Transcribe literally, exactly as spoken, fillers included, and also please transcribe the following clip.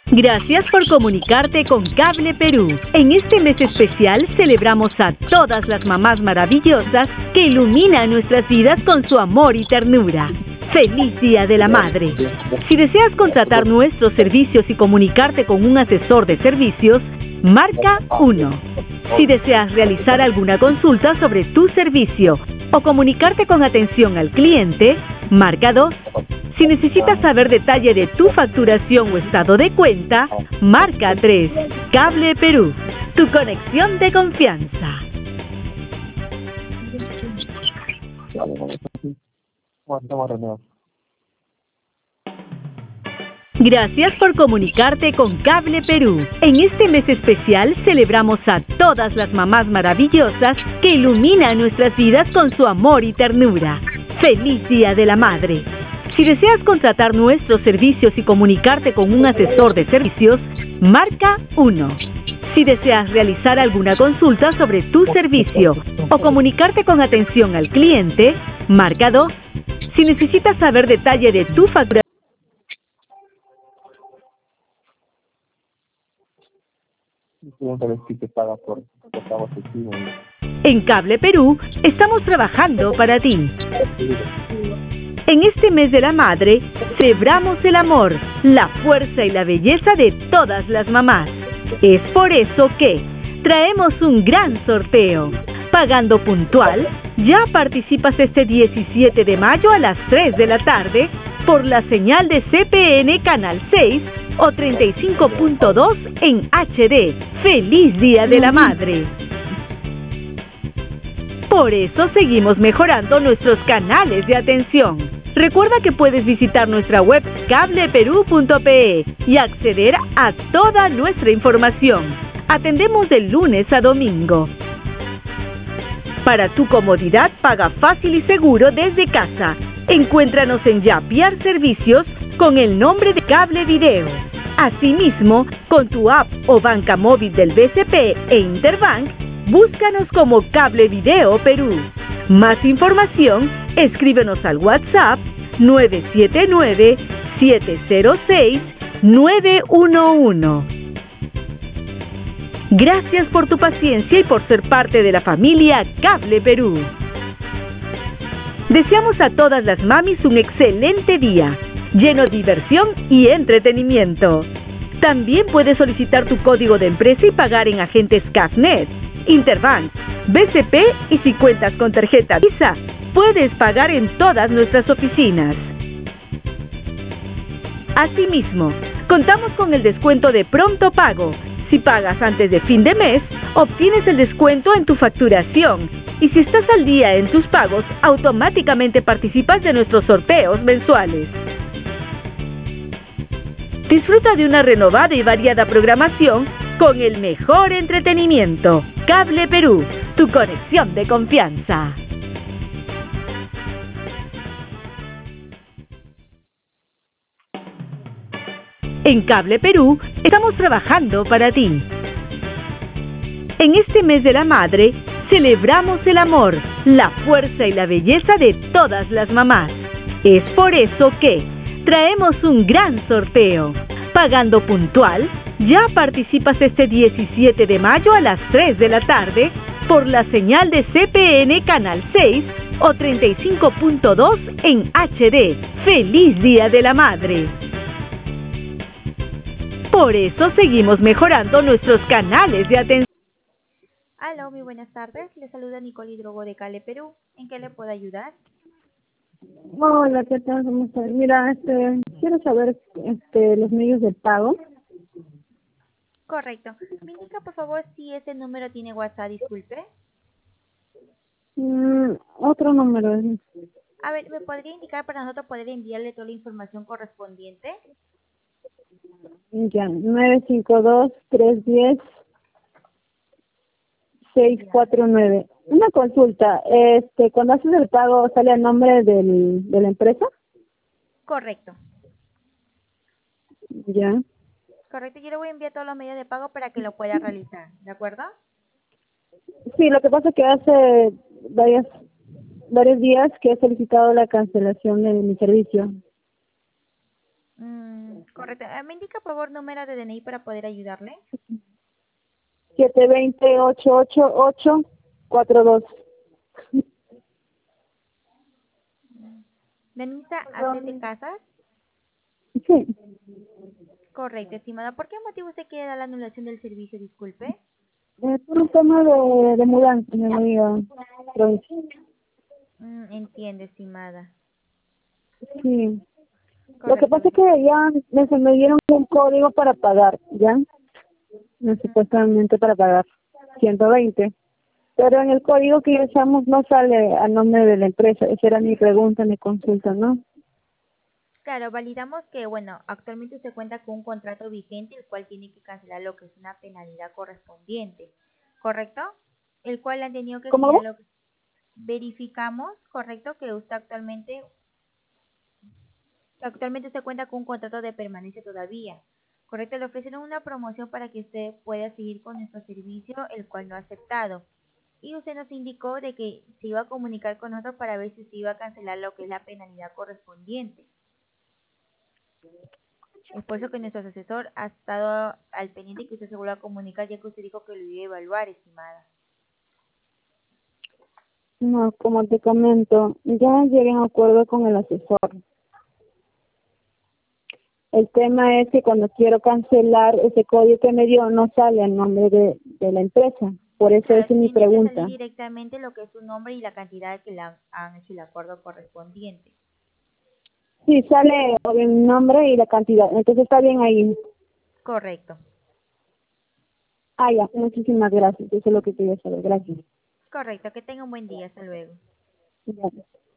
Gracias por comunicarte con Cable Perú. En este mes especial celebramos a todas las mamás maravillosas que iluminan nuestras vidas con su amor y ternura. ¡Feliz Día de la Madre! Si deseas contratar nuestros servicios y comunicarte con un asesor de servicios, marca uno. Si deseas realizar alguna consulta sobre tu servicio o comunicarte con atención al cliente, marca dos. Si necesitas saber detalle de tu facturación o estado de cuenta, marca tres. Cable Perú, tu conexión de confianza. Gracias por comunicarte con Cable Perú. En este mes especial celebramos a todas las mamás maravillosas que iluminan nuestras vidas con su amor y ternura. ¡Feliz Día de la Madre! Si deseas contratar nuestros servicios y comunicarte con un asesor de servicios, marca uno. Si deseas realizar alguna consulta sobre tu servicio o comunicarte con atención al cliente, marca dos. Si necesitas saber detalle de tu factura, en Cable Perú estamos trabajando para ti. En este mes de la madre, celebramos el amor, la fuerza y la belleza de todas las mamás. Es por eso que traemos un gran sorteo. Pagando puntual, ya participas este diecisiete de mayo a las tres de la tarde por la señal de C P N Canal seis o treinta y cinco punto dos en H D. ¡Feliz Día de la Madre! Por eso seguimos mejorando nuestros canales de atención. Recuerda que puedes visitar nuestra web cable perú punto pe y acceder a toda nuestra información. Atendemos de lunes a domingo. Para tu comodidad, paga fácil y seguro desde casa. Encuéntranos en Yapiar Servicios con el nombre de Cable Video. Asimismo, con tu app o banca móvil del B C P e Interbank, búscanos como Cable Video Perú. Más información, escríbenos al WhatsApp nueve siete nueve, siete cero seis, nueve uno uno. Gracias por tu paciencia y por ser parte de la familia Cable Perú. Deseamos a todas las mamis un excelente día, lleno de diversión y entretenimiento. También puedes solicitar tu código de empresa y pagar en agentes Cafnet, Interbank, B C P y si cuentas con tarjeta Visa, puedes pagar en todas nuestras oficinas. Asimismo, contamos con el descuento de pronto pago. Si pagas antes de fin de mes, obtienes el descuento en tu facturación. Y si estás al día en tus pagos, automáticamente participas de nuestros sorteos mensuales. Disfruta de una renovada y variada programación con el mejor entretenimiento. Cable Perú, tu conexión de confianza. En Cable Perú estamos trabajando para ti. En este mes de la madre, celebramos el amor, la fuerza y la belleza de todas las mamás. Es por eso que traemos un gran sorteo. Pagando puntual, ya participas este diecisiete de mayo a las tres de la tarde por la señal de C P N Canal seis o treinta y cinco punto dos en H D. ¡Feliz Día de la Madre! Por eso seguimos mejorando nuestros canales de atención. Aló, muy buenas tardes. Le saluda Nicole Hidrogo de Cable Perú. ¿En qué le puedo ayudar? Hola, ¿qué tal? ¿Cómo estás? Mira, este, quiero saber este, los medios de pago. Correcto. ¿Me indica, por favor, si ese número tiene WhatsApp? Disculpe. Mm, otro número. A ver, ¿me podría indicar para nosotros poder enviarle toda la información correspondiente? Ya, nueve cinco dos, tres uno cero, seis cuatro nueve. Una consulta, este, cuando haces el pago, ¿sale el nombre del, de la empresa? Correcto. Ya. Correcto, yo le voy a enviar todos los medios de pago para que lo pueda realizar, ¿de acuerdo? Sí, lo que pasa es que hace varias, varios días que he solicitado la cancelación de mi servicio. Mm, Correcto. Eh, ¿Me indica, por favor, número de D N I para poder ayudarle? siete dos cero, ocho ocho ocho cuatro dos. Denisa Acete Casas. Sí. Correcto, estimada. ¿Por qué motivo usted quiere dar la anulación del servicio? Disculpe. Es por un tema de, de mudanza, mi amiga. Provincia. Mm, entiendo, estimada. Sí. Lo que Correcto. pasa es que ya me, se me dieron un código para pagar, ¿ya? No, supuestamente para pagar ciento veinte. Pero en el código que usamos no sale a nombre de la empresa. Esa era mi pregunta, mi consulta, ¿no? Claro, validamos que, bueno, actualmente usted cuenta con un contrato vigente, el cual tiene que cancelar lo que es una penalidad correspondiente, ¿correcto? El cual han tenido que ¿Cómo? generar lo que verificamos, ¿correcto? Que usted actualmente, que actualmente usted cuenta con un contrato de permanencia todavía, ¿correcto? Le ofrecieron una promoción para que usted pueda seguir con nuestro servicio, el cual no ha aceptado. Y usted nos indicó de que se iba a comunicar con nosotros para ver si se iba a cancelar lo que es la penalidad correspondiente. Es por eso que nuestro asesor ha estado al pendiente que usted se vuelva a comunicar, ya que usted dijo que lo iba a evaluar, estimada. No, como te comento, ya llegué a un acuerdo con el asesor. El tema es que cuando quiero cancelar ese código que me dio no sale el nombre de, de la empresa. Por eso Claro, esa es mi tiene que salir pregunta. directamente lo que es su nombre y la cantidad que le han, han hecho el acuerdo correspondiente. Sí, sale el nombre y la cantidad. Entonces está bien ahí. Correcto. Ah, ya. Muchísimas gracias. Eso es lo que quería saber. Gracias. Correcto. Que tenga un buen día. Hasta luego. Gracias.